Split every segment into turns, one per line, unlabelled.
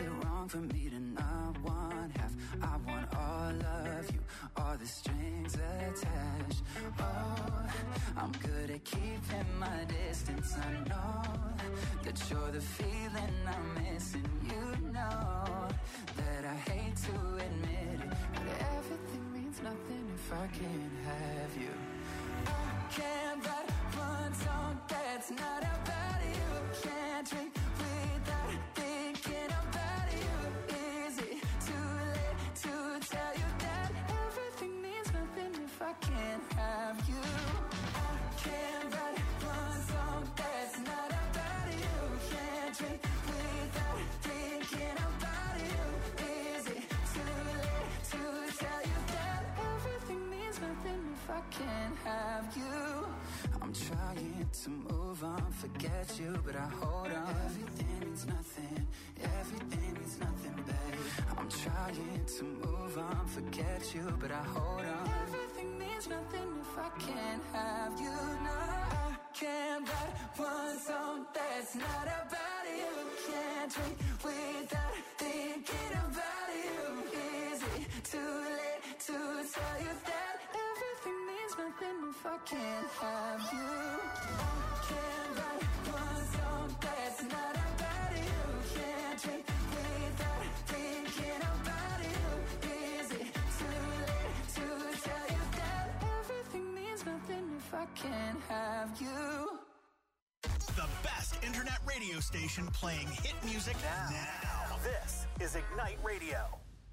it wrong for me to not want half? I want all of you, all the strings attached. Oh, I'm good at keeping my distance. I know that you're the feeling I'm missing. You know that I hate to admit it, but everything means nothing if I can't have you. I can't write one song that's not about you. Can't drink without thinking about you. Is it too late to tell you that everything means nothing if I can't have you? I can't write one song that's not about you. Can't drink without thinking about you. Is it too late to tell you that everything means nothing if I can't have you? I'm trying to move on, forget you, but I hold on. Everything means nothing, everything means nothing, babe. I'm trying to move on, forget you, but I hold on. Everything means nothing if I can't have you. No, I can't write one song that's not about you. Can't drink without thinking about you. Is it too late to tell you that everything means nothing if I can't have you? I can't write one song that's not about you. Can't drink without thinking about you. Is it too late to tell you that everything means nothing if I can't have you?
The best internet radio station playing hit music now. This is Ignite Radio.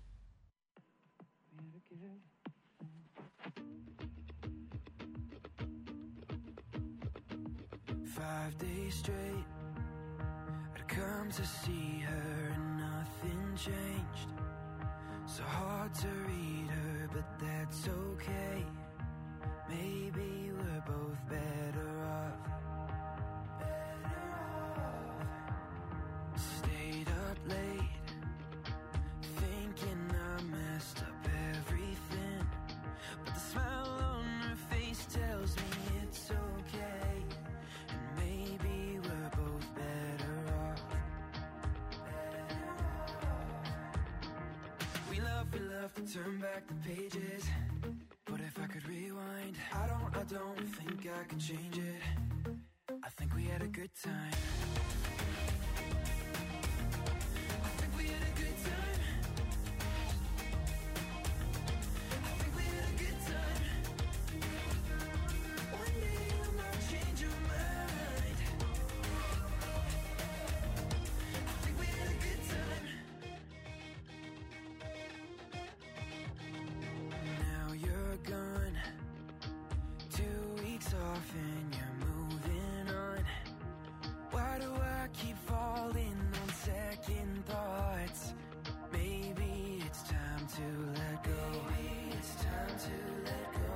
5 days straight, I'd come to see her and nothing changed. So hard to read her, but that's okay. Maybe we're both better off. Stayed up late, thinking I messed up everything, but the smile on her face tells me it's okay. Maybe we're both better off. We love to turn back the pages, but if I could rewind, I don't think I could change it. I think we had a good time. I think we had a good time. I think we had a good time. One day you might change your mind. I think we had a good time. Now you're gone, 2 weeks off and you're moving on. Why do I keep falling on second thoughts? Maybe it's time to let go. Maybe it's time to let go.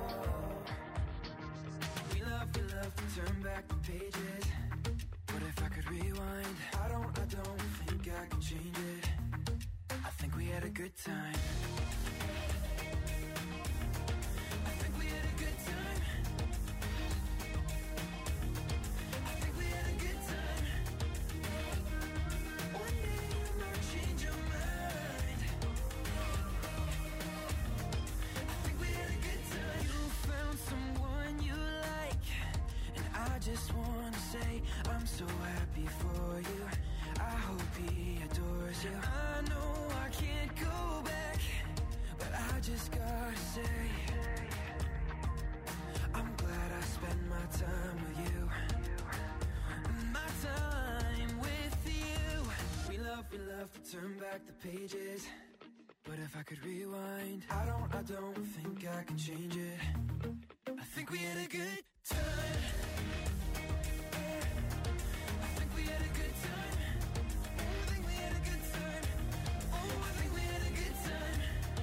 We love to turn back the pages, but if I could rewind, I don't think I could change it. I think we had a good time. I think we had a good time. I think we had a good time. One day you might change your mind. I think we had a good time. You found someone you like, and I just wanna say I'm so happy for you. I hope he adores you. I know I can't go back, but I just gotta say I'm glad I spent my time with you. My time with you. We love to turn back the pages, but if I could rewind, I don't think I can change it. I think we had a good time. I think we had a good time. I think we had a good time. Oh, I think we had a good time.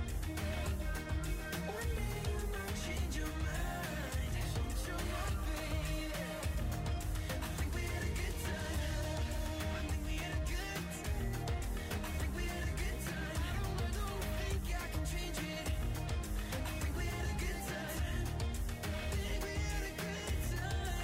One day you might change your mind. Change your mind, baby. I think we had a good time. I think we had a good time. I think we had a good time. I don't think I can change it. I think we had a good time. I think we had a good time.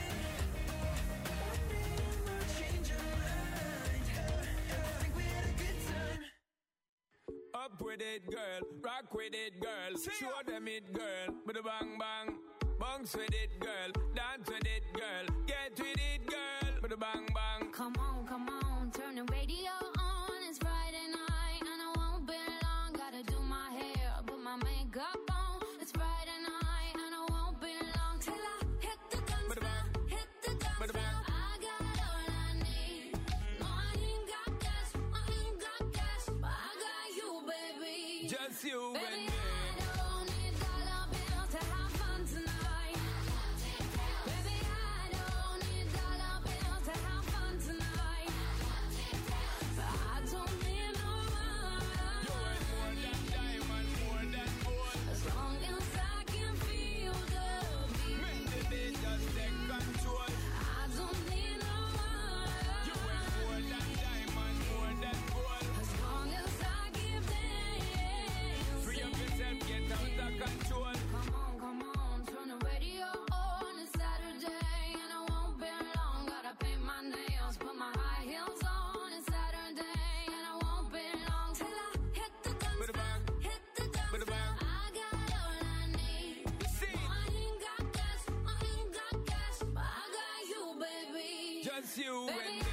Up with it, girl. Rock with it, girl. Show them it, girl. With a bang bang. Bounce with it, girl. Dance with it, girl. Get with it, girl. With a bang bang.
Come on, turn the radio on. It's Friday night and I won't be long. Gotta do my hair, put my makeup on. It's Friday night and I won't be long till I hit the dance floor, hit the dance floor. I got all I need. No, I ain't got cash, but I got you, baby.
Just you,
baby.
And me. You and me.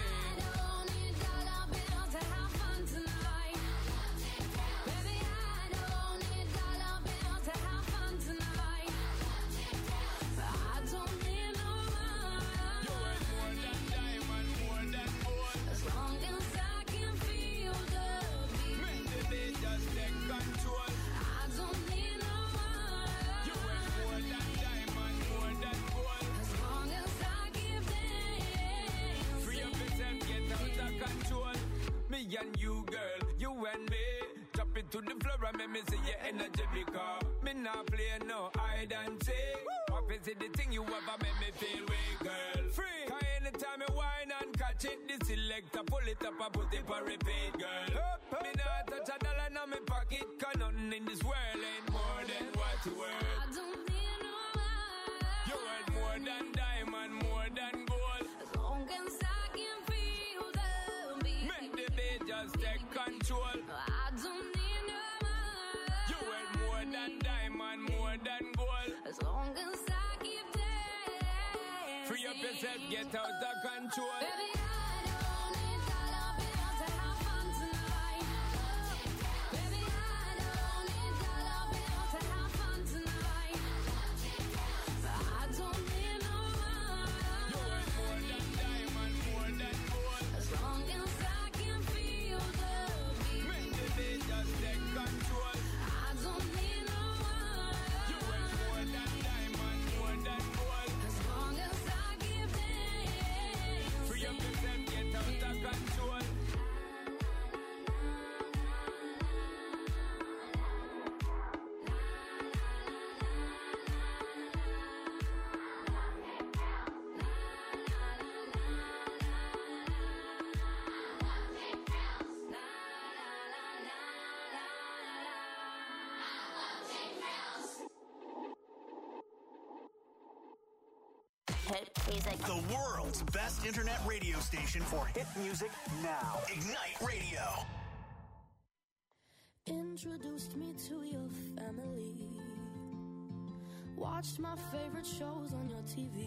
And you, girl, you and me. Drop it to the floor and make me see your energy because me not play no hide and seek. What is it the thing you ever make me feel weak, girl? Free. Cause anytime you whine and catch it, the selector pull it up and put it for repeat, girl. Me not touch a dollar in my pocket, cause nothing in this world ain't more than what you worth.
I don't need no money.
You worth more than diamond, more than gold.
As long as I can feel the beat.
Make the beat just take control.
I don't need no money.
You worth more than diamond, more than gold.
As long as I keep dancing.
Free up yourself, get out of control.
Baby, I don't need dollar bills to have fun tonight. Baby, I don't need dollar bills to have fun tonight. But I don't need no money.
You worth more than diamond, more than gold.
As long as I can feel the beat.
Make the beat just take control.
I don't need no money.
You worth more than diamond, more than gold.
As long as I keep dancing.
Free up yourself, get out of control.
Hit music.
The world's best internet radio station for hit music now. Ignite Radio.
Introduced me to your family. Watched my favorite shows on your TV.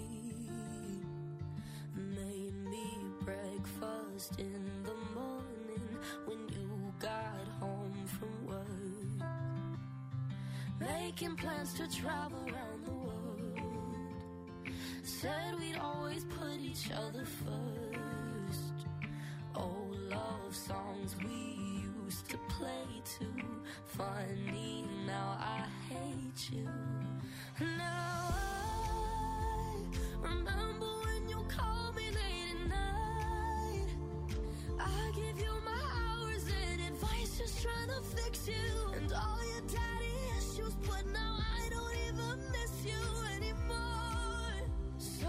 Made me breakfast in the morning when you got home from work. Making plans to travel around the world. Said we'd always put each other first. Old love songs we used to play too. Funny, now I hate you. Now I remember when you called me late at night. I give you my hours and advice, just trying to fix you. And all your daddy issues, but now I don't even miss you anymore. So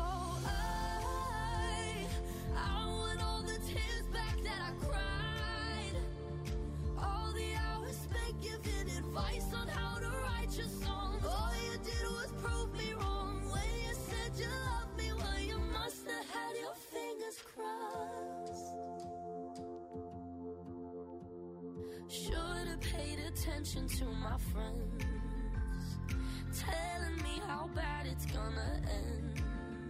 I want all the tears back that I cried. All the hours spent giving advice on how to write your songs. All you did was prove me wrong when you said you loved me. Well, you must have had your fingers crossed. Should've paid attention to my friends, telling me how bad it's gonna end.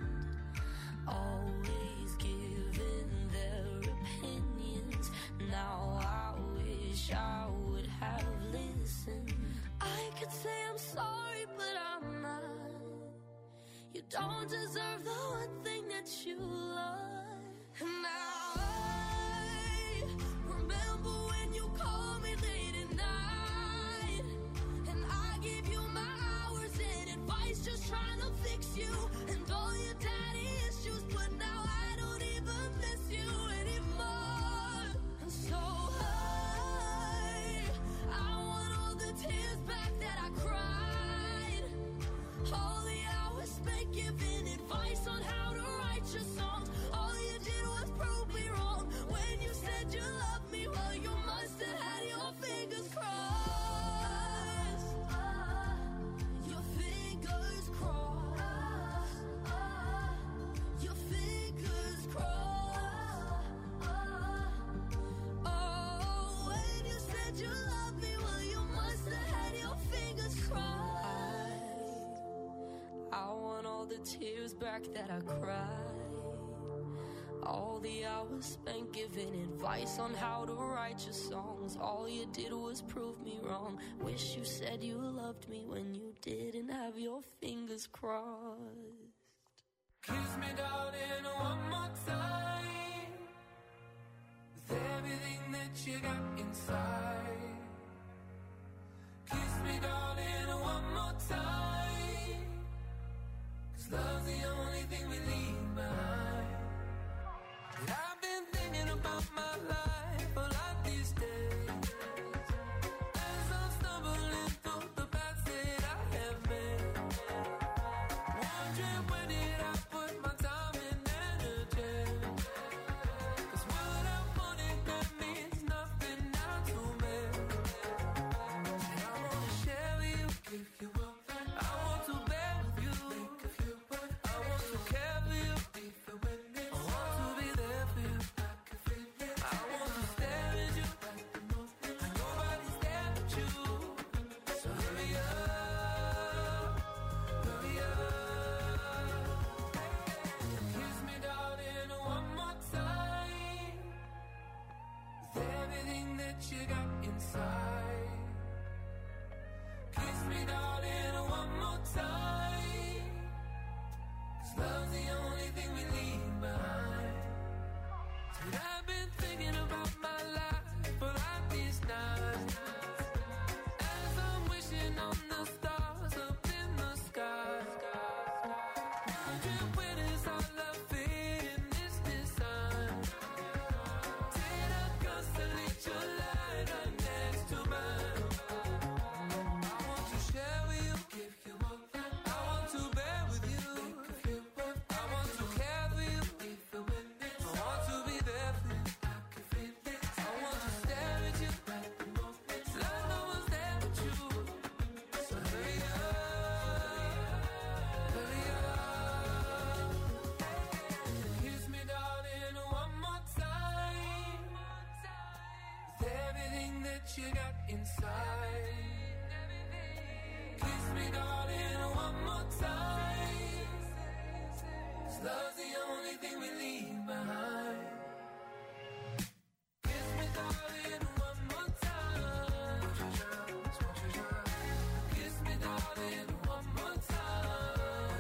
Always giving their opinions. Now I wish I would have listened. I could say I'm sorry, but I'm not. You don't deserve the one thing that you love. And now I remember when you called me late at night, and I gave you my hours and advice, just trying to fix you and all your daddy issues. But now I don't even miss you anymore. And so I want all the tears back that I cried, all the hours spent giving advice on how to write your songs. All you did was prove me wrong when you said you loved me. Well, you must have had your fingers crossed. Your fingers crossed. Your fingers crossed. Oh, when you said you loved me, well, you must have had your fingers crossed. I want all the tears back that I cried, all the hours spent giving advice on how to write your songs. All you did was prove me wrong. Wish you said you loved me when you didn't have your fingers crossed.
Kiss me, darling, one more time, with everything that you got inside. Kiss me, darling, one more time, 'cause love's the only thing we leave behind. And I've been thinking about my life a lot these days, as I'm stumbling through the paths that I have made, wondering where did I put my time and energy. 'Cause what I wanted, that means nothing now to me. And I wanna share with you, give you up. I want to bear with you, I want to care for you, I want to be there for you, I want to stare at you, and nobody's there but you. So hurry up, hurry up. Kiss me, darling, one more time, with everything that you got inside. Kiss me, darling, one more time, 'cause love's the only thing we leave behind. And I've been thinking about my life for like these nights, as I'm wishing on the stars up in the sky, wondering where does our love fit in this design. Did I constellate your light right next to mine? I want to share with you, give you up. I want to bear with you, I want to care for you, I want to be there for you, I want to stare at you, like no one's there but you. So hurry up, hurry up. Kiss me, darling, one more time, with everything that you got inside. Kiss me, darling, one more time, 'cause love's the only thing we leave behind. Kiss me, darling, one more time. Kiss me, darling, one more time.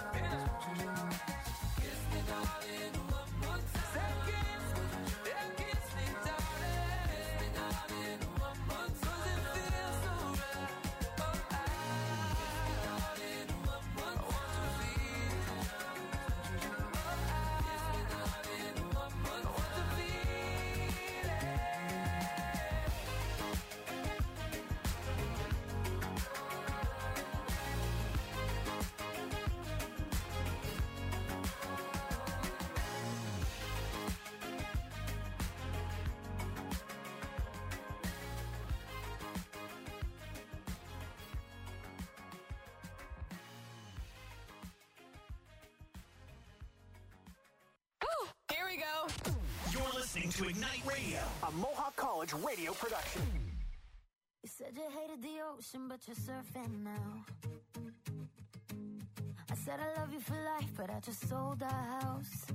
Kiss me, darling, one more time. Kiss me, darling, one more time. 'Cause it feels so right. Oh, darling, one more time. I want to feel. Darling, one more time. I want to feel it.
You're listening to Ignite Radio, a Mohawk College radio production.
You said you hated the ocean, but you're surfing now. I said I love you for life, but I just sold our house.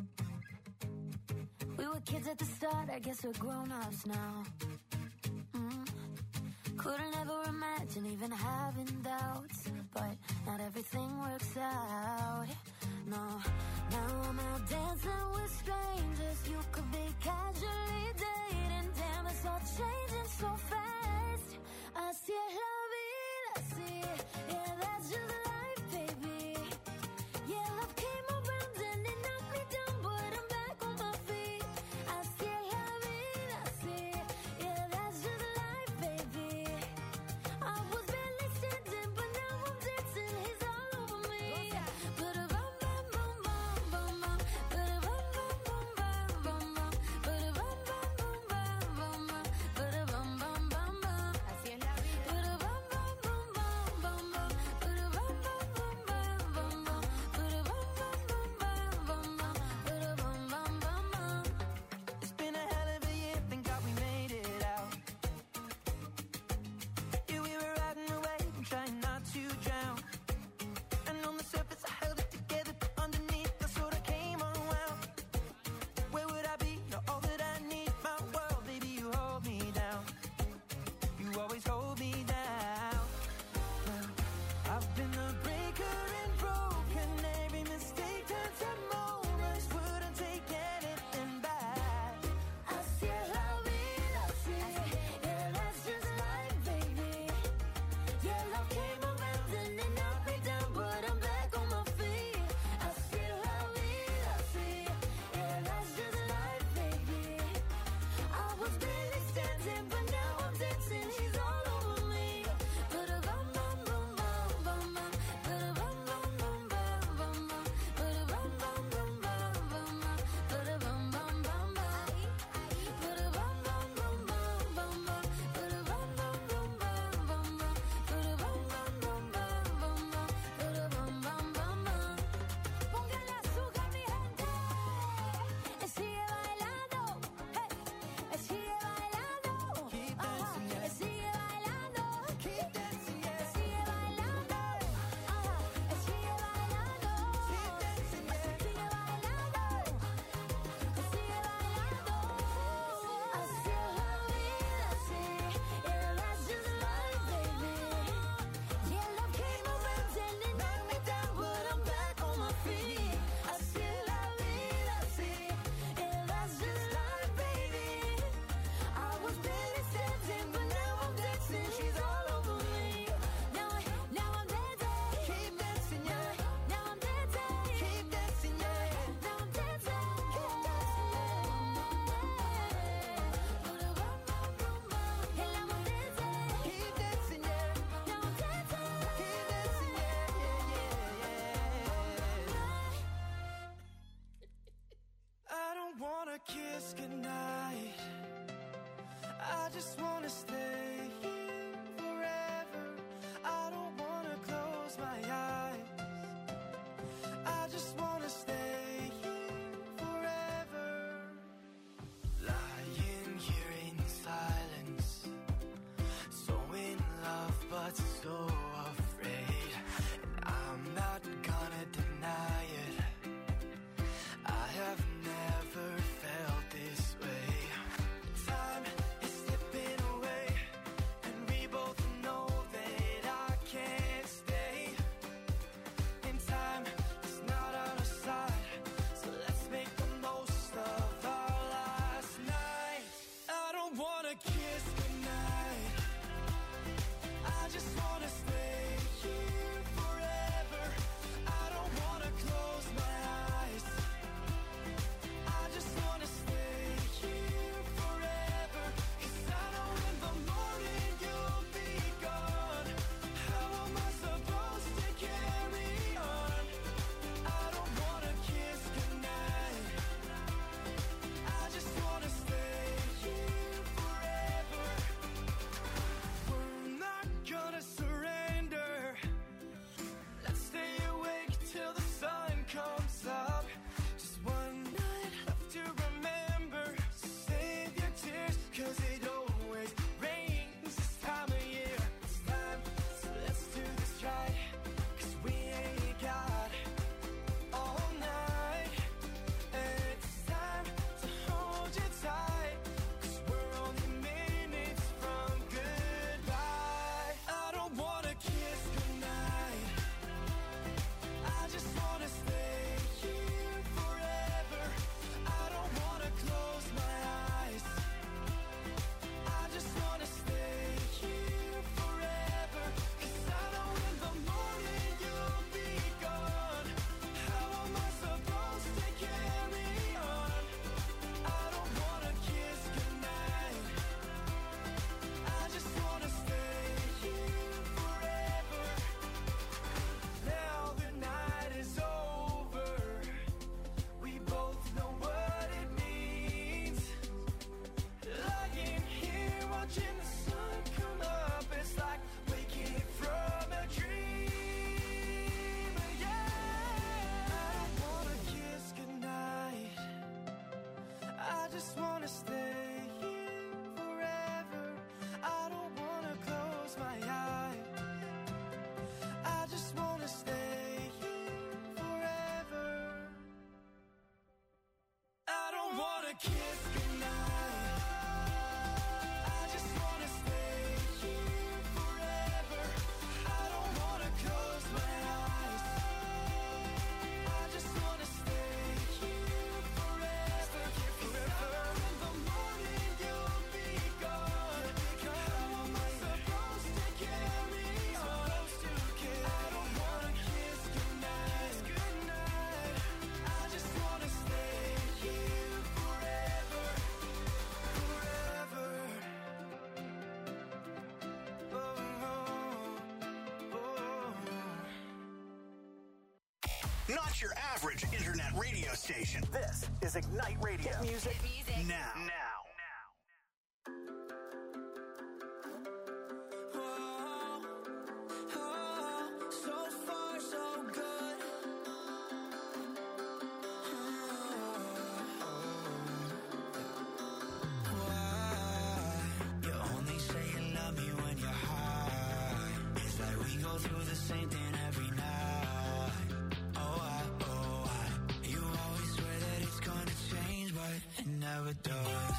We were kids at the start, I guess we're grown-ups now. Couldn't ever imagine even having doubts, but not everything works out. No, now I'm out dancing with strangers. You could be casually dating. Damn, it's all changing so fast. Así es la vida, así. Yeah, that's just life, baby. Yeah, love came around and it knocked me down, but I'm back on my feet. Así es la vida, así. Yeah, that's just life, baby. I was barely standing, but now I'm dancing. He's all over me. But a bum bum bum bum bum bum. But a bum bum bum bum bum bum. But a bum bum bum bum bum bum. But a bum bum bum bum. Así es la vida. But a bum bum bum bum bum bum. But a bum bum bum bum bum bum. But a bum bum bum bum bum bum. But a bum bum bum bum.
It's been a hell of a year, thank God we made it out. Yeah, we were riding away and trying not to drown. And on the surface I held it together, but underneath I sort of came unwound. Where would I be? You're all that I need. My world, baby, you hold me down. You always hold me down. Well, I've been a breaker and broken. Every mistake turns to moments. Wouldn't take anything back.
Así es la vida, así. Yeah, that's just life, baby. Yeah, love came around and it knocked me down, but I'm back on my feet. Así es la vida, así. Yeah, that's just life, baby. I was barely standing, but now I'm dancing. She's all over me. But a bum bum bum bum bum bum. But a bum bum bum bum bum bum. But a bum bum bum bum bum bum. But a bum bum bum bum. But a bum bum bum bum bum bum. But a bum bum bum bum bum bum. But a bum bum bum bum bum bum. But a bum bum bum bum. Póngale azúcar, mi gente. Sigue bailando. Hey. Sigue bailando.
Keep dancing, yeah.
Sigue bailando.
Keep dancing, yeah.
Sigue bailando. Sigue bailando.
Keep dancing, yeah.
Sigue bailando. Sigue bailando. Así es la vida, así. Yeah, that's just life, baby. Yeah, love came around and it knocked me down, but I'm back on my feet. Así es la vida, así. Yeah, that's just life, baby. I was barely standing, but now I'm dancing. She's all over me. Now I'm dancing.
Keep dancing, yeah.
Now I'm dancing.
Keep dancing, yeah.
Now I'm dancing. Keep
Keep dancing,
dancing.
yeah.
Now I'm dancing.
Keep dancing, yeah, I don't wanna kiss goodnight. I just wanna stay here forever. I don't wanna close my eyes. I just wanna stay here forever. Lying here in silence, so in love but so afraid. And I'm not gonna deny it. I have never felt this way. Time is slipping away. kiss goodnight. I just wanna stay here forever. I don't wanna close my eyes. I just wanna stay here forever. In the morning you'll be gone. How am I supposed to carry on? I don't wanna kiss goodnight. I just wanna stay here forever, forever.
Not your average internet radio station. This is Ignite Radio. Music now.
So far, so good. Why? You only say you love me when you're high. It's like we go through the same thing every night. Oh, I. You always swear that it's gonna change, but it never does.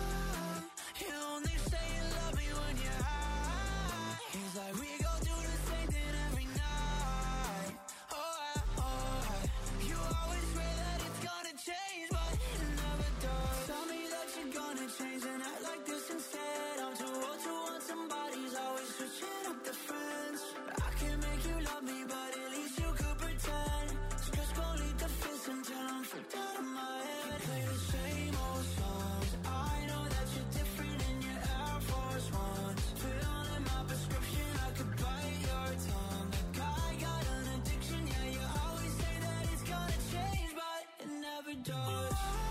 You only say you love me when you're high. It's like we go through the same thing every night. Oh, I. You always swear that it's gonna change, but it never does. Tell me that you're gonna change and act like this instead. I'm too old to want somebody's always switching up the friends. I can't make you love me, but at least you could pretend. Just go lead the fence until I'm freaked out of my head. Play the same old songs. I know that you're different in your Air Force Ones. Filling my prescription, I could bite your tongue. Like I got an addiction, yeah, you always say that it's gonna change, but it never does.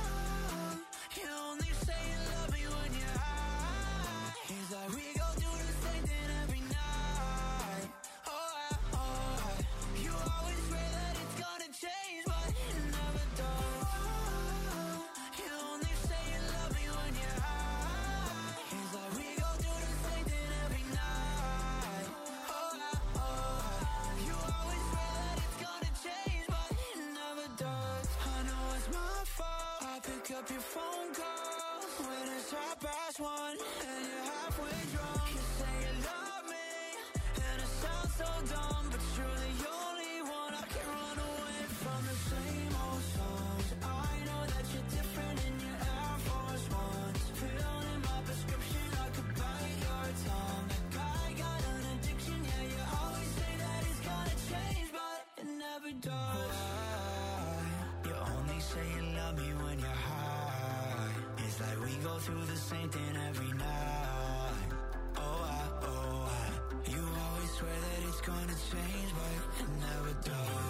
You only say you love me when you're high. It's like we go through the same thing every night. Oh, I. You always swear that it's gonna change, but it never does. You only say you love me when you're high. It's like we go through the same thing every night. Oh, you always swear that it's gonna change, but it never does. I know it's my fault. I pick up your phone calls when it's 1:30 and you're halfway drunk. You say you love me, and it sounds so dumb, but you're the only one I can run away from. The same old songs. I know that you're different in your Air Force Ones. Filling my prescription, I could bite your tongue. Like I got an addiction, yeah, you always say that it's gonna change, but it never does. You only say you love me when you're high. It's like we go through the same thing every night. Oh, I. You always swear that it's gonna change, but it never does.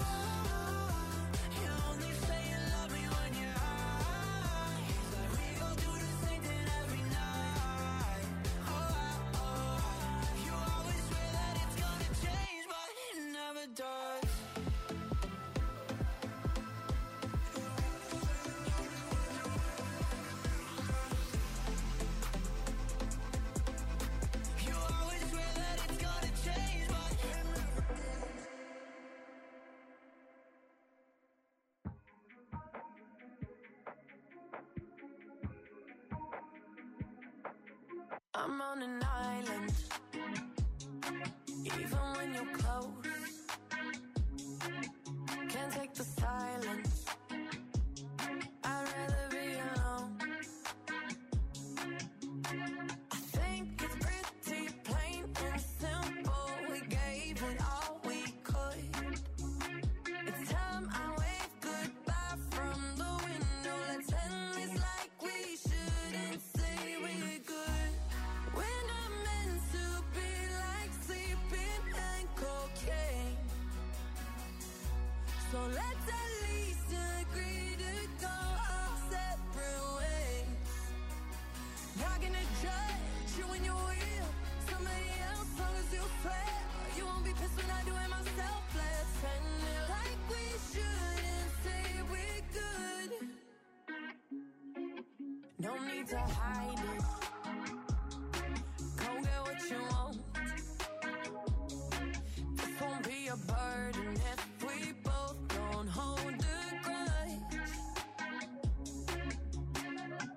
You only say you love me when you're high. It's like we go through the same thing every night. Oh, you always swear that it's gonna change, but it never does. You always swear that it's gonna change, but I'm on an island, even when you're close. Can't take the silence. I'd rather be alone. I think it's pretty plain and simple. We gave it all we could. It's time I wave goodbye from the window. Let's end this like we shouldn't say we're good. We're not meant to be like sleeping and cocaine. So let's at least agree to go our separate ways. Not gonna judge you when you're with somebody else, long as you swear you won't be pissed when I do it myself. Let's end it like we shouldn't say we're good. No need to hide it. Go get what you want. This won't be a burden if we both don't hold a grudge.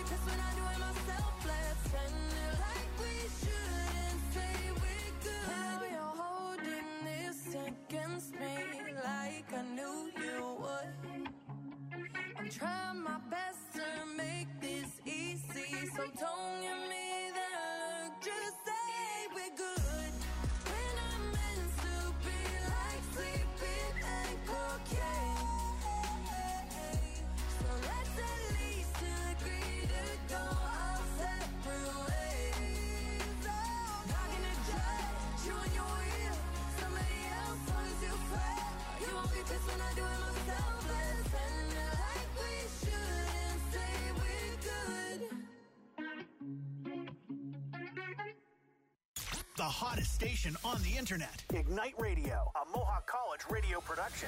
pissed when I do it myself. Let's end it like we should and say we're good. Now you're holding this against me like I knew you would. I'm trying my best to make this easy, so don't give me that look, just say we're good. When I'm meant to be like sleeping and cocaine, so let's at least agree to go our separate ways. Oh, not gonna judge you and your will, somebody else long as you swear. You won't be pissed when I do it myself. Let's end it like we should and say we're good.
The hottest station on the internet. Ignite Radio, a Mohawk College radio production.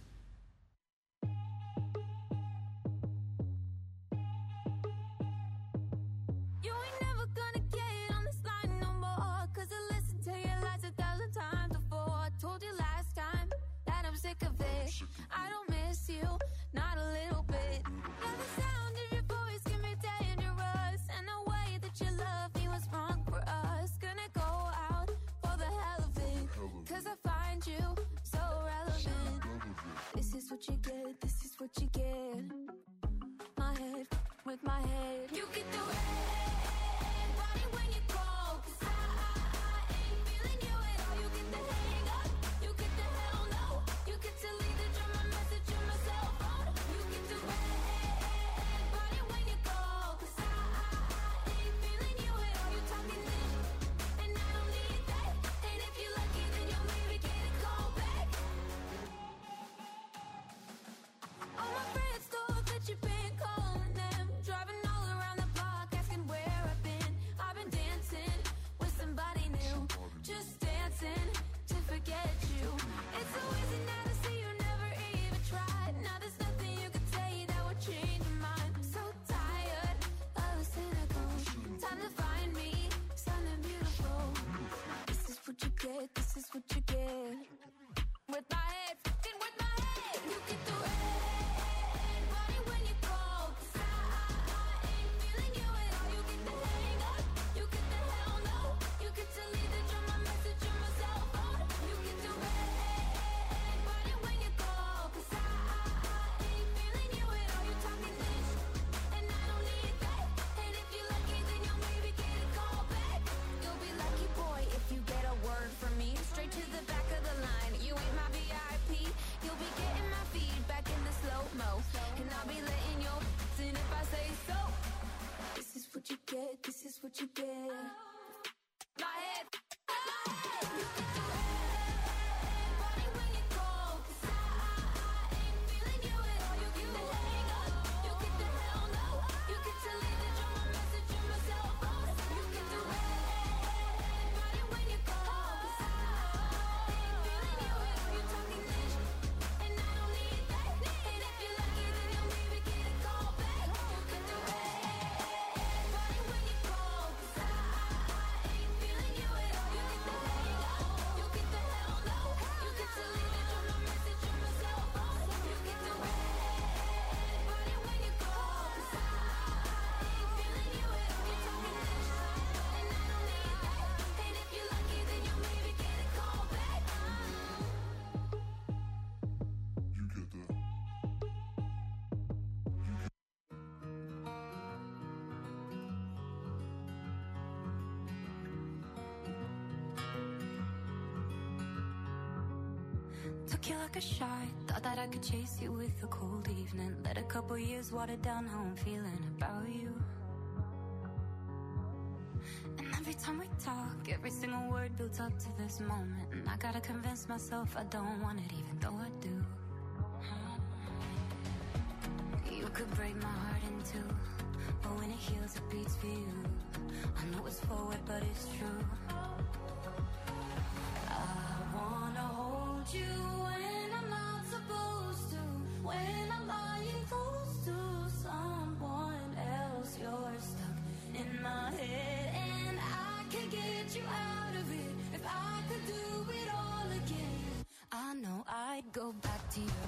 You ain't never gonna get on this line no more, 'cause I listened to your lies 1,000 times before. I told you last time that I'm sick of it. I don't miss you, not a little bit. And the sound of your voice can be dangerous, and the way that you love me was wrong for us. Gonna go out for the hell of it, 'cause I find you so relevant. This is what you get, this is what you get. My head with my head. You get the red body when you call, 'cause I ain't feeling you at all. You get the hang up, you get the hell no. You get to leave the drum, my message on my cell phone. You get the red body when you call, 'cause I ain't feeling you at all. You talking this, and I don't need that. And if you're lucky, then you'll maybe get a call back. All my friends thought that you've been calling them, driving all around the block, asking where I've been. I've been dancing with somebody new, just dancing to forget you. It's so easy now to see you never even tried. Now there's nothing you could say that would change your mind. I'm so tired of the cynical. Time to find me something beautiful. This is what you get, this is what you get. With my head, fucking with my head. You get the red body when you call, 'cause I ain't feeling you at all. You get the hang up, you get the hell no. You get to leave the drum, my message on my cell phone. You get the red body when you call, 'cause I ain't feeling you at all. You talking this, and I don't need that. And if you're lucky, then you'll maybe get a call back. You'll be lucky, boy, if you get a word from me. Straight to the back of the line. You ain't my VIP. You'll be getting my feedback in the slow-mo, and I'll be letting you in if I say so. This is what you get, this is what you get. My head, my head. You get the red body when you call, 'cause I ain't feeling you at all. You get the hang up, you get the hell no. You get to leave the drum, my message on my cell phone. You get the red body when you call, 'cause I ain't feeling you at all. You talking this, and I don't need that. And if you're lucky, then you'll maybe get a call back. You get the red body when you call, 'cause I ain't feeling you at all. You get the hang up, you get the hell no. You get to leave the drum, my message on my cell phone. You get the red body when you call, 'cause I ain't feeling you at all. You talking this, and I don't need that. And if you're lucky, then you'll maybe get a call back.
You get that.
Took you like a shot, thought that I could chase you with a cold evening. Let a couple years water down how I'm feeling about you. And every time we talk, every single word builds up to this moment. And I gotta convince myself I don't want it, even though I do. You could break my heart in two, but when it heals, it beats for you. I know it's forward, but it's true. I wanna hold you when I'm not supposed to, when I'm lying close to someone else. You're stuck in my head, and I can get you out of it. If I could do it all again, I know I'd go back to you.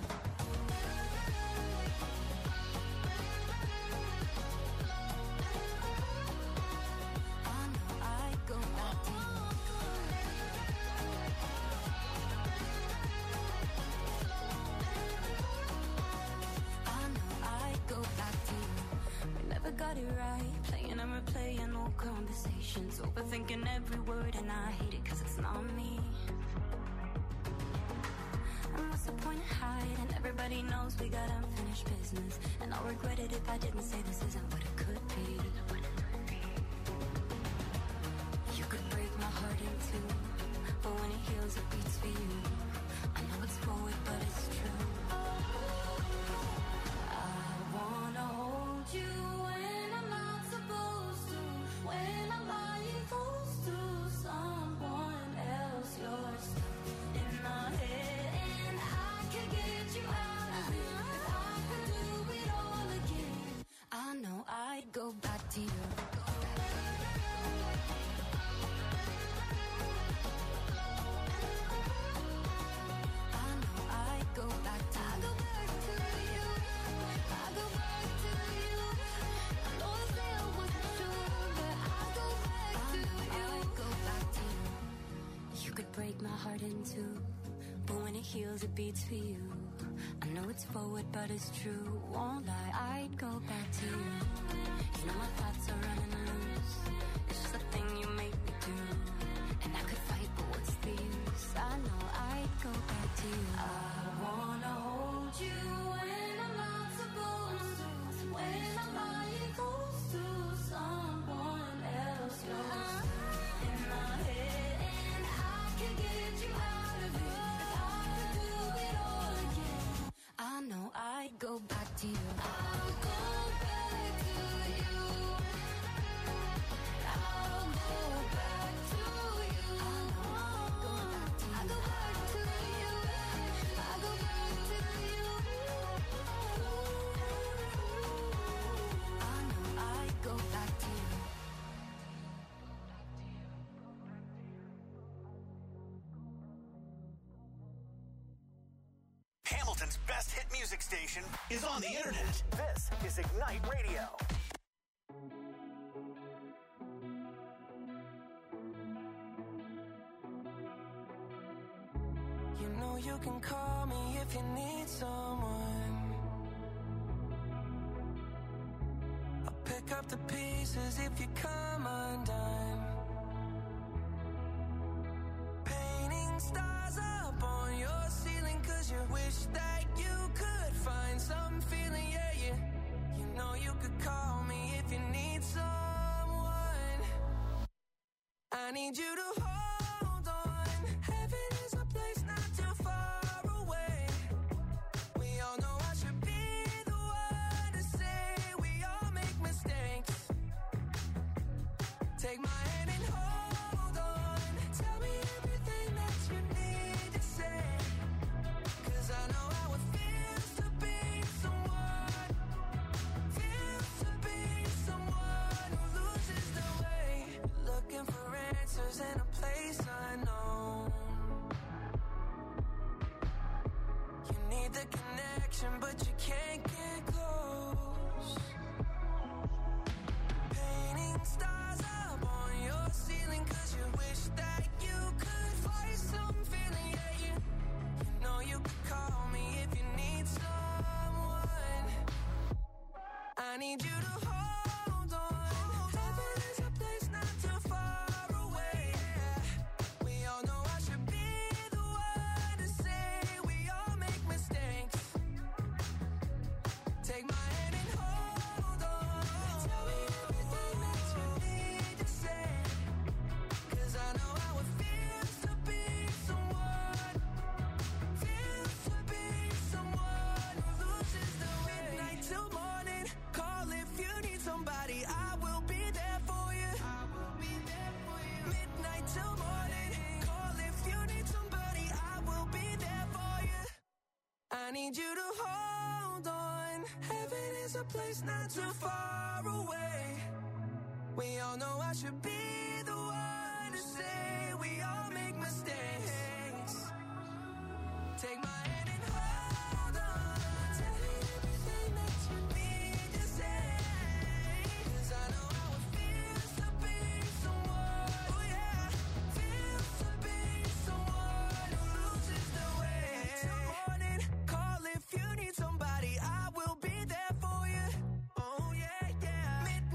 got it right. Playing and replaying old conversations, overthinking every word, and I hate it 'cause it's not me. And what's the point of hiding? Everybody knows we got unfinished business, and I'll regret it if I didn't say this isn't what it could be. You could break my heart in two, but when it heals it beats for you. I know it's forward but it's true. I wanna hold you when I'm not supposed to, when I'm lying close to someone else. You're stuck in my head and I could get you out of it. If I could do it all again, I know I'd go back to you. Break my heart in two, but when it heals it beats for you. I know it's forward but it's true, won't lie, I'd go back to you. You know my thoughts are running loose, it's just a thing you make me do. And I could fight but what's the use, I know I'd go back to you. I wanna hold you when I'm not supposed to, when I'm lying close to someone else. You're in my head and I can get you out of it. If I could do it all again, I know I'd go back to you. I'll go back to you. I'll go back to you. I know I'll go back to you. I'll go back to you. I'll go back to you. I know I'd go back to you.
Hamilton's best hit music station is on the internet. This is Ignite Radio.
You know you can call me if you need someone. I'll pick up the pieces if you come undone. Painting stars up on your ceiling 'cause you wish that you could find some feeling, yeah, yeah. You know you could call me if you need someone. I need you to hold on. Heaven is a place not too far away. We all know I should be the one to say we all make mistakes. Take my hand and hold on. Tell me everything that you need to say. 'Cause I know how it feels to be someone. Feels to be someone who loses their way. Looking for answers in a place unknown. You need the connection, but you can't get close. Painting stars up on your ceiling 'cause you wish that you could find some feeling, yeah, yeah. You know you could call me if you need someone. I need you to hold on. Heaven is a place not too far away. We all know I should be the one to say we all make mistakes. Take my hand and hold on. Tell me everything that you need to say. 'Cause I know how it feels to be someone. Feels to be someone who loses their way. Midnight till morning, call if you need somebody. I will be there for you. I will be there for you. Midnight till morning, call if you need somebody. I will be there for you. I need you to hold on. Heaven is a place not too far away. We all know I should be the one to say we all make mistakes. Take my hand and hold on. Tell me everything that you need to say. 'Cause I know how it feels to be someone. Oh yeah, feels to be someone who loses their way. Till morning, call if you need somebody. I will be there for you. Oh yeah, yeah.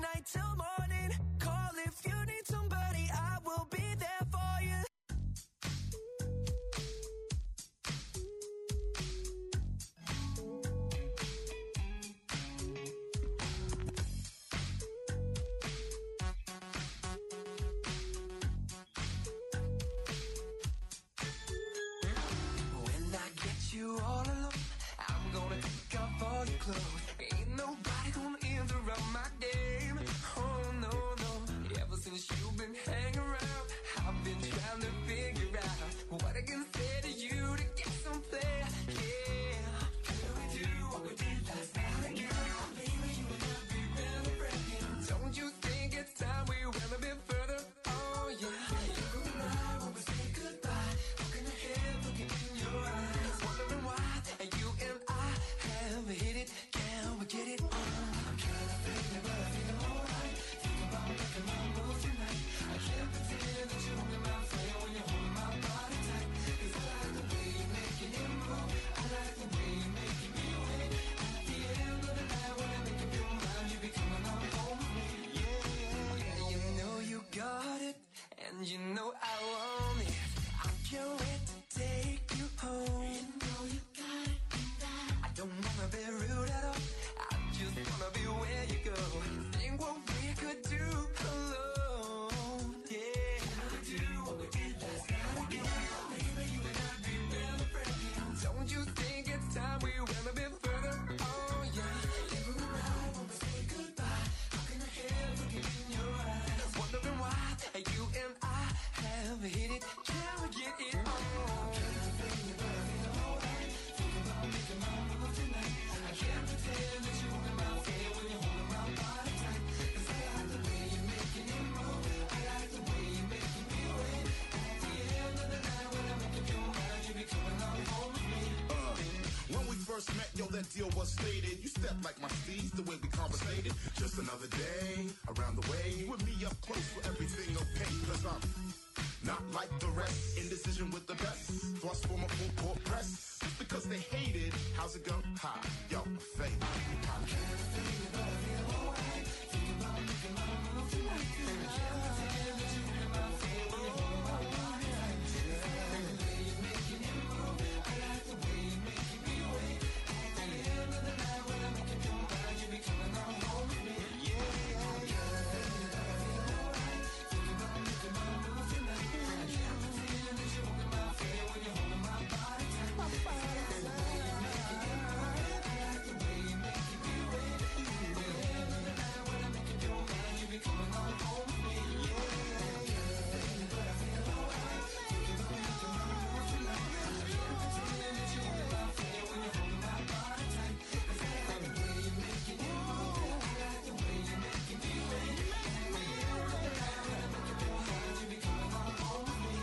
know what's stated. You step like my steez, the way we conversated. Just another day around the way. You and me up close for everything okay. Cause I'm not like the rest. Indecision with the best. Thrust for my full court press. Just because they hate it. How's it go? Ha, yo, fake. I can't think about it, feel alright. Think about making my move tonight. Baby, can't pretend that you in my feet when you hold my body tight. And the way you're making it move, I like the way you make it be awake. At the end of the night when I make it come by, you be coming on home with me. Yeah, yeah, yeah. Feel alright. Think about making my move tonight. And I can't pretend that you in my feet when you hold my body tight. And the way you make it move, I like the way you make it be awake. At the end of the night when I make it come by, you be coming on home with me. Yeah, yeah. But I feel alright. Think about making my move tonight. And I can't pretend that you in my feet when you hold my body tight. And the way you make it move, I like the way you make it be awake. At the end of the night when I make it come by, you be coming on home with me.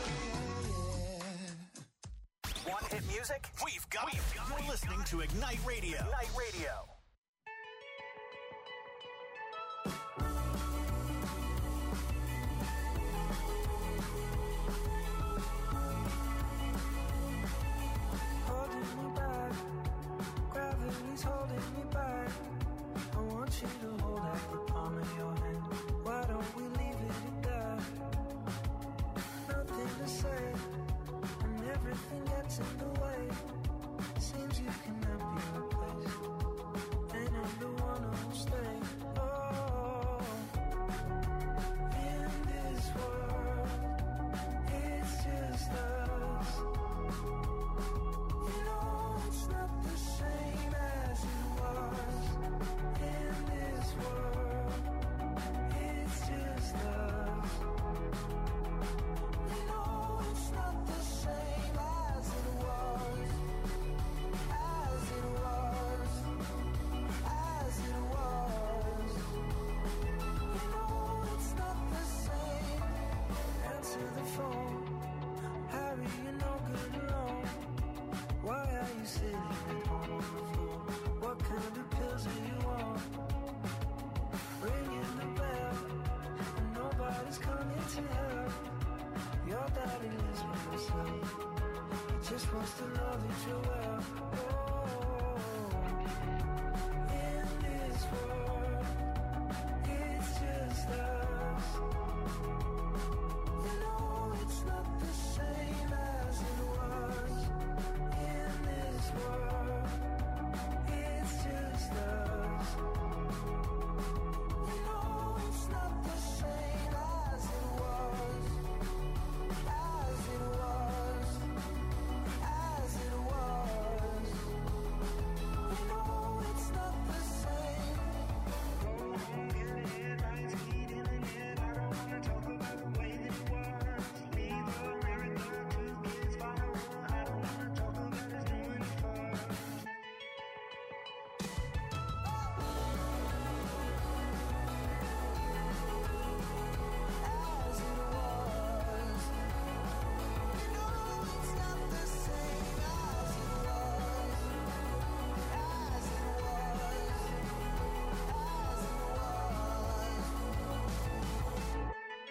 Yeah.
Want hit music? We've got it. You're listening to Ignite Radio. Ignite Radio.
Holding me back, gravity's holding me back. I want you to hold out the palm of your hand. Why don't we leave it at that? Nothing to say, and everything gets in the way. Seems you cannot be replaced, and I'm the one who'll stay. Oh, in this world, it's just us. You know it's not the same as it was. In this world, it's just us. You know it's not the same as it was. As it was. As it was. You know it's not the same. Answer the phone. Harry, you're no good alone. Why are you sitting at home on the floor? What kind of pills are you on? Ringing the bell, and nobody's coming to help. Your daddy lives by himself. He just wants to know that you're well. Oh, in this world, it's just us. You know it's not the same as it was. In this world, it's just us. You know it's not the same as it was. As it was. As it was. You know it's not the same. Go home, get in it, lights heat in the net. I don't wanna talk about the way that it was. Leave America, 2 kids following. I don't wanna talk about us doing it first. As it was. You know it's not the same as it was. As it was. As it was.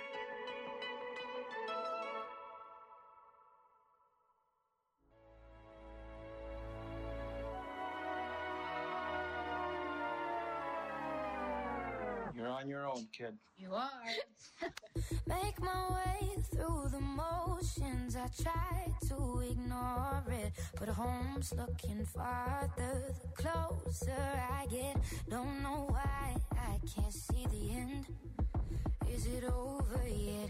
You're on your own, kid.
You are.
Make my way through the motions. I try to ignore it, but home's looking farther the closer I get. Don't know why I can't see the end. Is it over yet?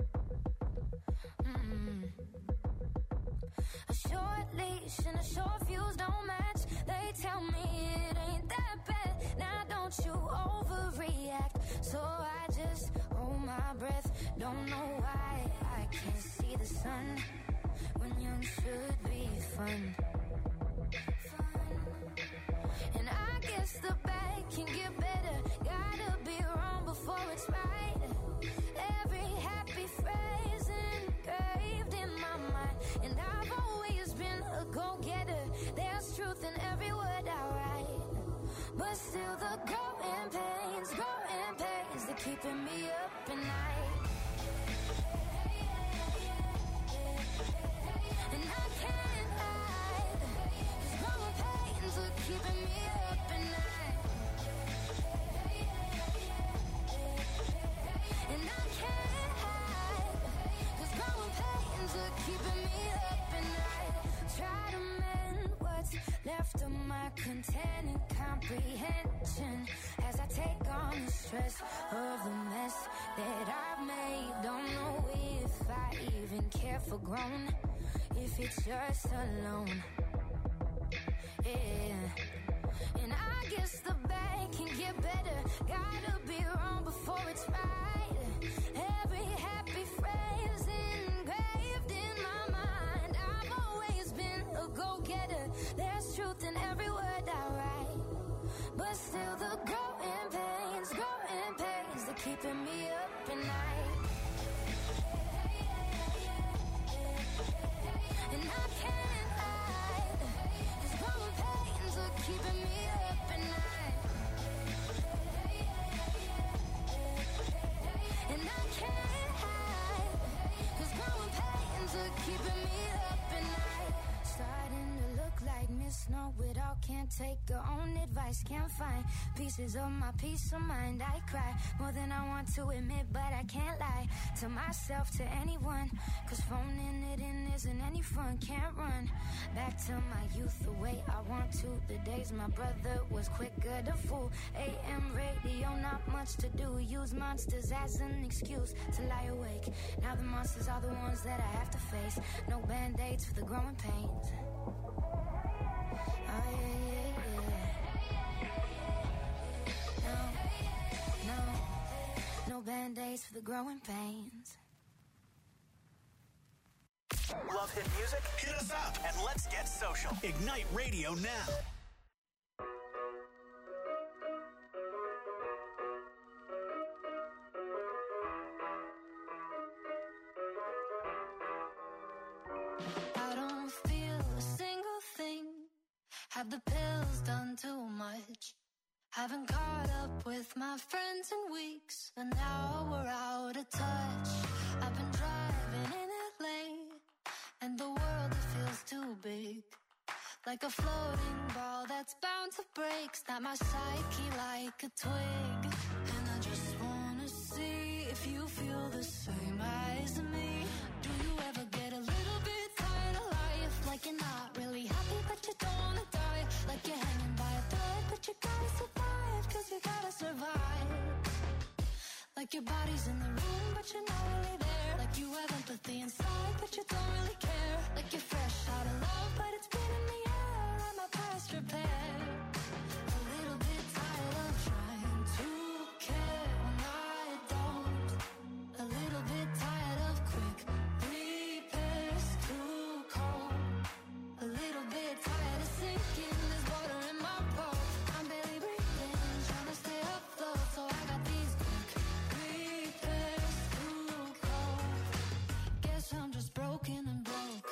A short leash and a short fuse don't match. They tell me it ain't that bad. Now don't you overreact. So I just hold my breath. Don't know why I can't see the sun when young should be fun. And I guess the bad can get better. Gotta be wrong before it's right. Every happy phrase engraved in my mind. And I've always been a go-getter. There's truth in every word I write.
But still the growing pains, they're keeping me up at night. And I can't hide, 'cause growing pains are keeping me up at night. And I can't hide, 'cause growing pains are keeping me up at night. Try to mend what's left of my content and comprehension as I take on the stress of the mess that I've made. Don't know if I even care for grown, if it's just alone. Yeah. And I guess the bad can get better. Gotta be wrong before it's right. Every happy phrase engraved in my mind. I've always been a go-getter. There's truth in every word I write. But still the growing pains, they're keeping me up at night. And I can't hide, 'cause growing pains are keeping me up at night. And I can't hide, 'cause growing pains are keeping me up at night. Starting to look like Miss Know-It-all, can't take her own advice, can't find pieces of my peace of mind. I cry more than I want to admit, but I can't lie to myself, to anyone, 'cause phoning it in isn't any fun. Can't run back to my youth the way I want to. The days my brother was quicker to fool. AM radio, not much to do. Use monsters as an excuse to lie awake. Now the monsters are the ones that I have to face. No band-aids for the growing pains. Oh yeah, yeah. No band-aids for the growing pains.
Love hit music? Hit us up and let's get social. Ignite Radio now.
I don't feel a single thing. Have the pills done too much? Haven't caught up with my friends in weeks, and now we're out of touch. I've been driving in LA, and the world, it feels too big. Like a floating ball that's bound to break. Snap my psyche like a twig. And I just wanna see if you feel the same as me. Do you ever get a little bit tired of life? Like you're not really happy, but you don't wanna die. Like you're hanging by a thread, but you gotta survive, 'cause you gotta survive. Like your body's in the room, but you're not really there. Like you have empathy inside, but you don't really care. Like you're fresh out of love, but it's been in the air. I'm a past repair. A little bit tired of trying to care when I don't. A little bit tired of quick repairs, too cold. A little bit tired of sinking. There's water in my boat. I'm barely breathing, trying to stay afloat. So I got these quick repairs, too cold. Guess I'm just broken and broke.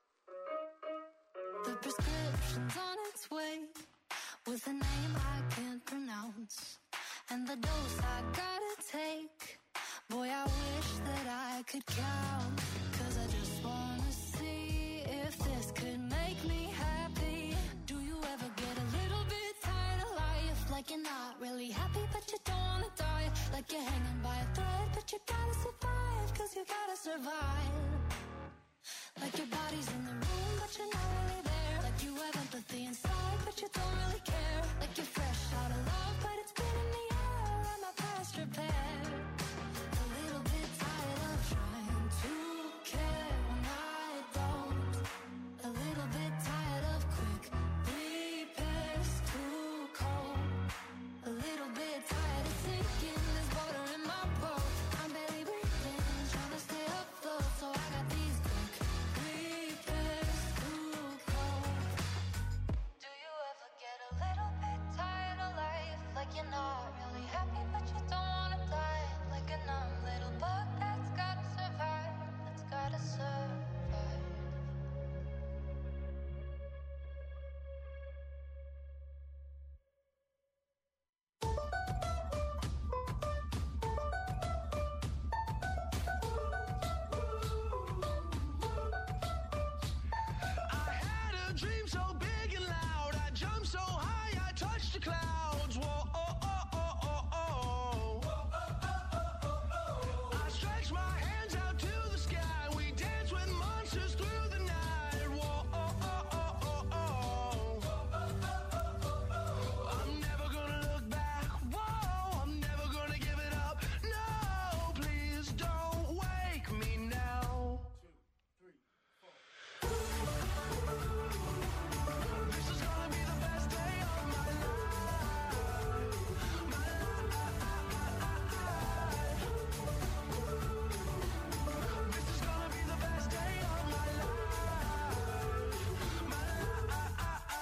The prescription's on its way, with a name I can't pronounce, and the dose I gotta take. Boy, I wish that I could count, 'cause I just wanna see if this could make me happy. Do you ever get a little bit tired of life? Like you're not really happy, but you don't wanna die. Like you're hanging by a thread, but you gotta survive, 'cause you gotta survive. Like your body's in the room, but you're not really there. Like you have empathy inside, but you don't really care. Like you're fresh out of love, but it's been in the air. I'm a past repair. A little bit tired of trying to care when I don't. A little bit tired of quick repairs, too cold. A little bit tired of sinking. There's water in my boat. I'm barely breathing, trying to stay afloat. So I got these quick repairs, too cold. Do you ever get a little bit tired of life? Like you're
clouds. Whoa, oh, oh, oh, oh, oh. I stretch my hands out to the sky. We dance with monsters through the night. Whoa, oh, oh, oh, oh, oh. I'm never gonna look back. Whoa, I'm never gonna give it up. No, please don't wake me now. 2, 3, 4. This is gonna be the best day of my life. My life. This is gonna be the best day of my life. My life.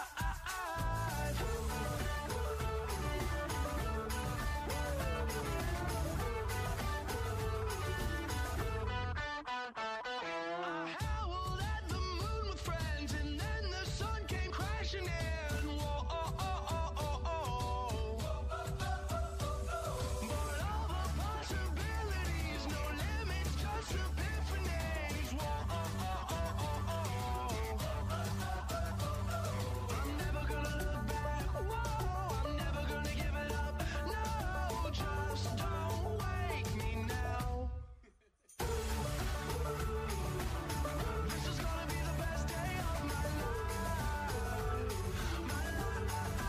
I howled at the moon with friends, and then the sun came crashing in. Whoa, oh, oh, oh, oh, oh. But all the possibilities, no limits, just epiphanies. Whoa, oh, oh, oh, oh, oh. I'm never gonna look back. Whoa, I'm never gonna give it up. No, just don't wake me now. This is gonna be the best day of my life. My life.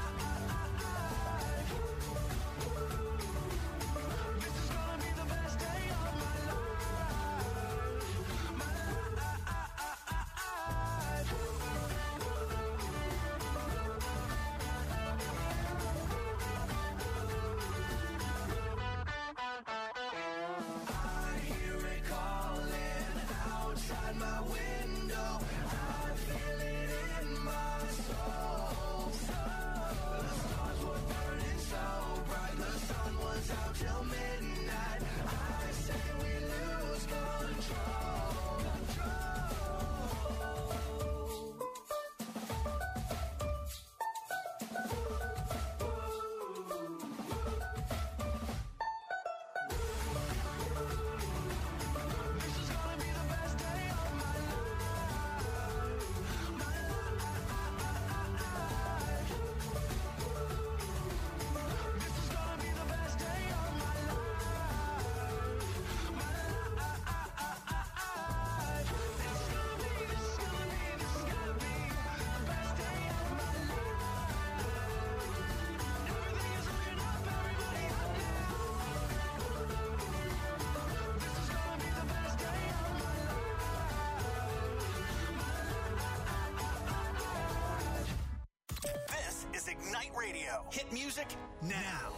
This is gonna be the best day of my life. My life. I hear it calling outside my window. I feel it in my soul. The stars were burning so bright, the sun was out till midnight. I say we lose control. This is gonna be the best day of my life. My life. This is gonna be the best day of my life. My life. This is gonna be the best day of my life. Everything is looking up, everybody up now. This is gonna be the best day of my life.
This is Ignite Radio. Hit music now.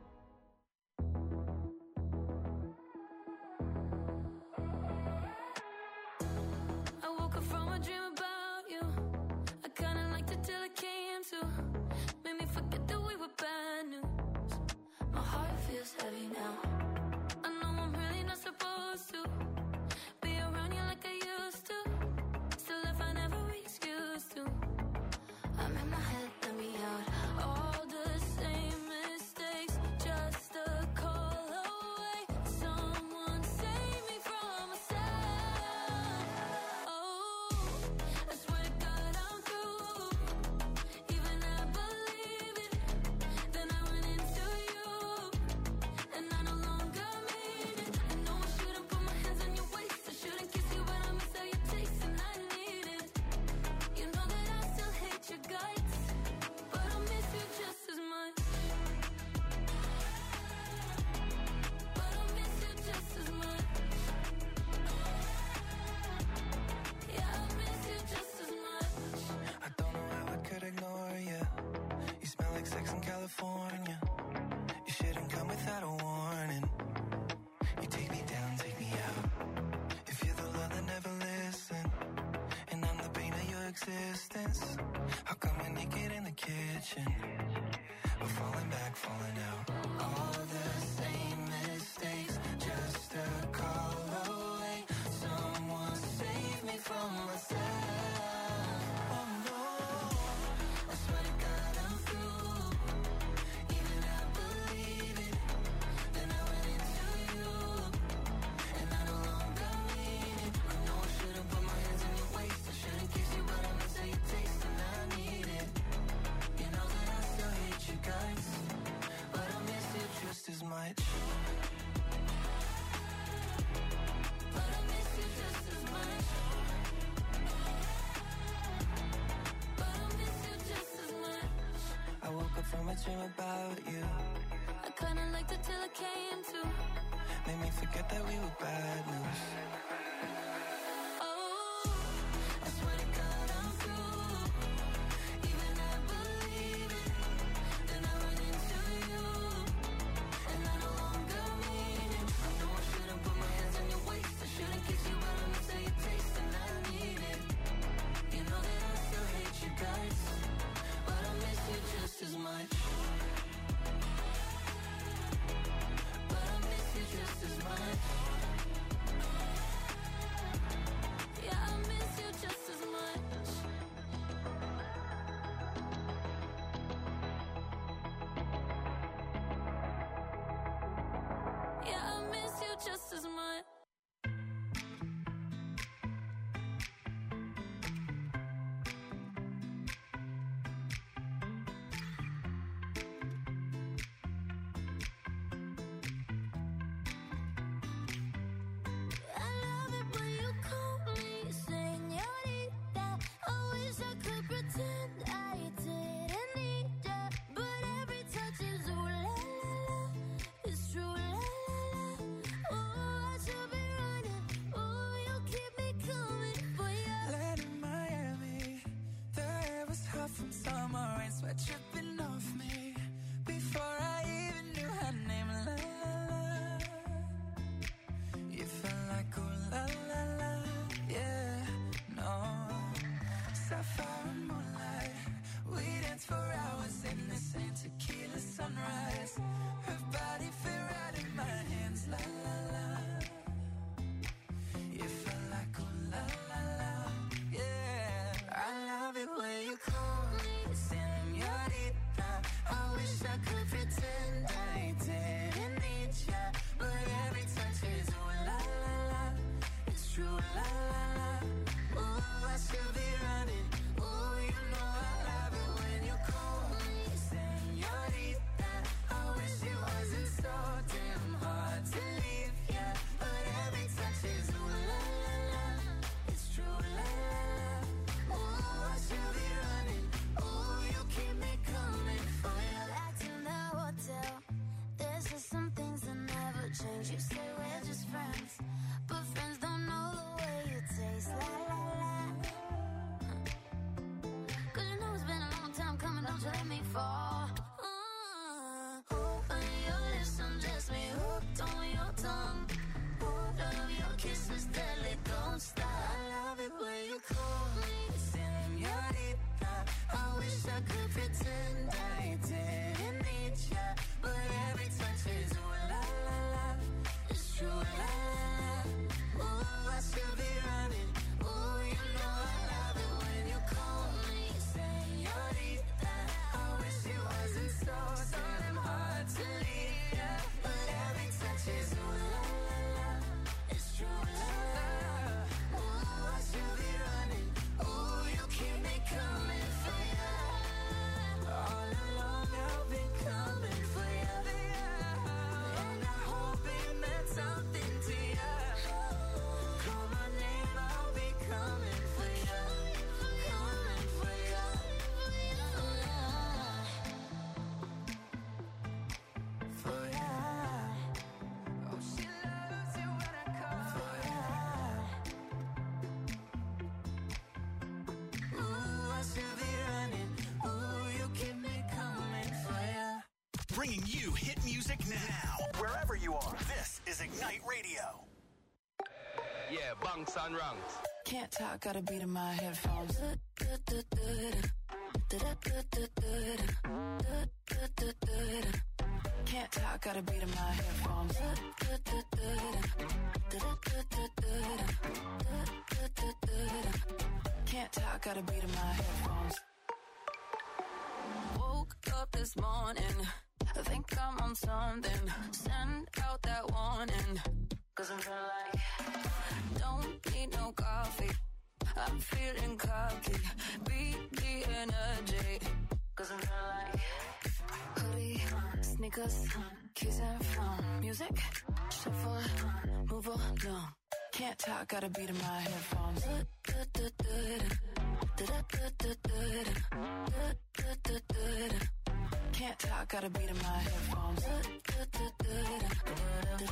I woke up from a dream about you. I kinda liked it till it came to. Made me forget that we were bad news. My heart feels heavy now. I know I'm really not supposed to be around you like I used to. Still, if I never excuse to, I'm in my head, let me out. All the same mistakes, just a call away. Someone save me from myself. Oh, I swear to God I'm through. Even I believe it. Then I went into you, and I no longer till I came to.
Made me forget that we were bad news.
Oh, I swear to God I'm through. Even I believe it. Then I run into you, and I no longer mean it. I know I shouldn't put my hands on your waist. I shouldn't kiss you, but I miss how you taste, and I need it. You know that I still hate you guys, but I miss you just as much. But I miss you just as much. Yeah, I miss you just as much. Yeah, I miss you just as much. I love it when you call me señorita. I wish I could pretend I didn't need ya, but every touch is ooh la la la. It's true la la la. Oh, I should be running. Oh, you keep me coming for ya.
Land in Miami, the air was hot from summer rain, sweat dripping off me before I even knew her name. La la la, you felt like ooh la la la, yeah, no. Sapphire and moonlight, we danced for hours in the same tequila sunrise. Her body fit right in my hands, la la la. You felt like ooh la la la, yeah. I love it when you call me señorita. I wish I could pretend I didn't need ya, but every touch is ooh la la la. It's true la la la. Ooh, I should be running. Ooh, you know I love it when you call me señorita. I wish it wasn't so damn hard to leave ya, but every touch is ooh la la la. It's true la la la. Ooh, I should be running. Ooh, you keep me coming for ya.
Back to the hotel. There's just some things that never change. You say we're just friends, but friends don't know the way you taste. La la la. 'Cause you know it's been a long time coming. Don't you let me fall. Open your lips, undress me, hooked on your tongue. Love your kisses, deadly, don't stop.
I love it when you call me señorita. I wish I could pretend I didn't need ya, but every touch is ooh la la la. It's true la la la. Ooh, I should be running. Ooh, you know I love it when you call me señorita. I wish it wasn't so damn hard to leave ya, but every touch is ooh la la la. It's true la la la. Ooh, I should be running. Ooh, you keep me coming for ya. All along I've been coming for ya, and I hope it meant something to ya. Call my name, I'll be coming for ya, coming for ya. For ya. Oh, she loves it when I call for ya. Ooh, I should be running. Ooh, you keep me coming for ya.
Bringing you hit music now. Wherever you are, this is Ignite Radio.
Yeah, bunks and ranks.
Can't talk, got a beat in my headphones. Can't talk, got a beat in my headphones. Can't talk, got a beat in my headphones.
Woke up this morning, I think I'm on something. Send out that warning, 'cause I'm feeling like don't need no coffee. I'm feeling cocky, beat the energy, 'cause I'm feeling like hoodie, sneakers, keys and phone, music, shuffle, move along.
Can't talk, got a beat in my headphones. Can't talk, gotta beat in my headphones.